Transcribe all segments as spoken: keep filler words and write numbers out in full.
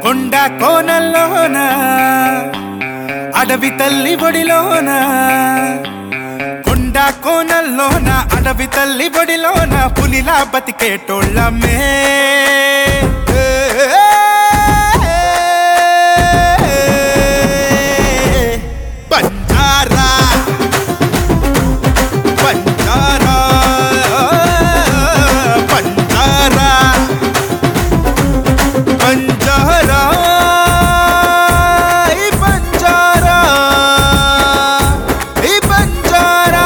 కొండ కోనల్లోన అడవి తల్లి ఒడిలోన కొండ కోనల్లోన అడవి తల్లి ఒడిలోన పులిలా బతికేటోళ్ళమే బంజారా బంజారా బంజారా బంజారా ఈ బంజారా ఈ బంజారా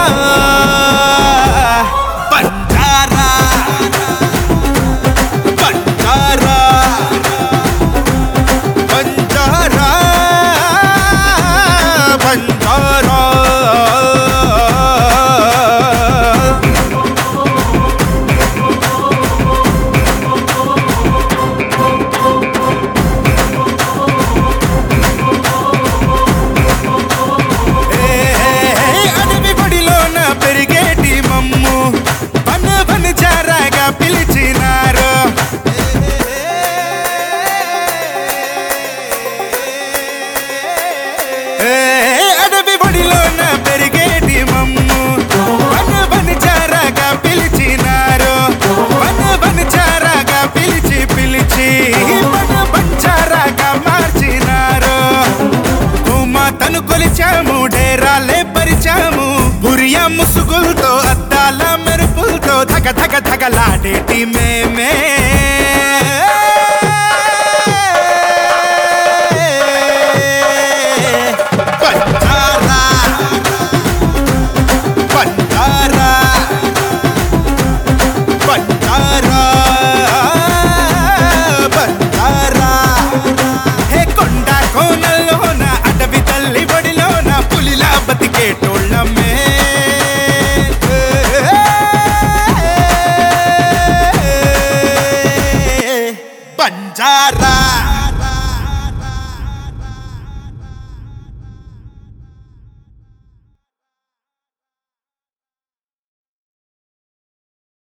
బంజారా బంజారా బంజారా బంజారా పిలిచినారు అడవి ఒడిలోన పెరిగేటి మమ్ము వన వనచారగా పిలిచినారు వన వనచారగా పిలిచి పిలిచి వన బంచారగా మార్చినారు భూమాతను కొలిచాము డేరాలే పరిచాము బురియా ముసుగులతో అద్దాల మెరుపులతో ధగ ధగ ధగలాడేటి మేమే బంజారా బంజారా బంజారా బంజారా హే కొండ కోనల్లోన అడవి తల్లి ఒడిలోన పులిలా బతికేటోళ్ళమే బంజారా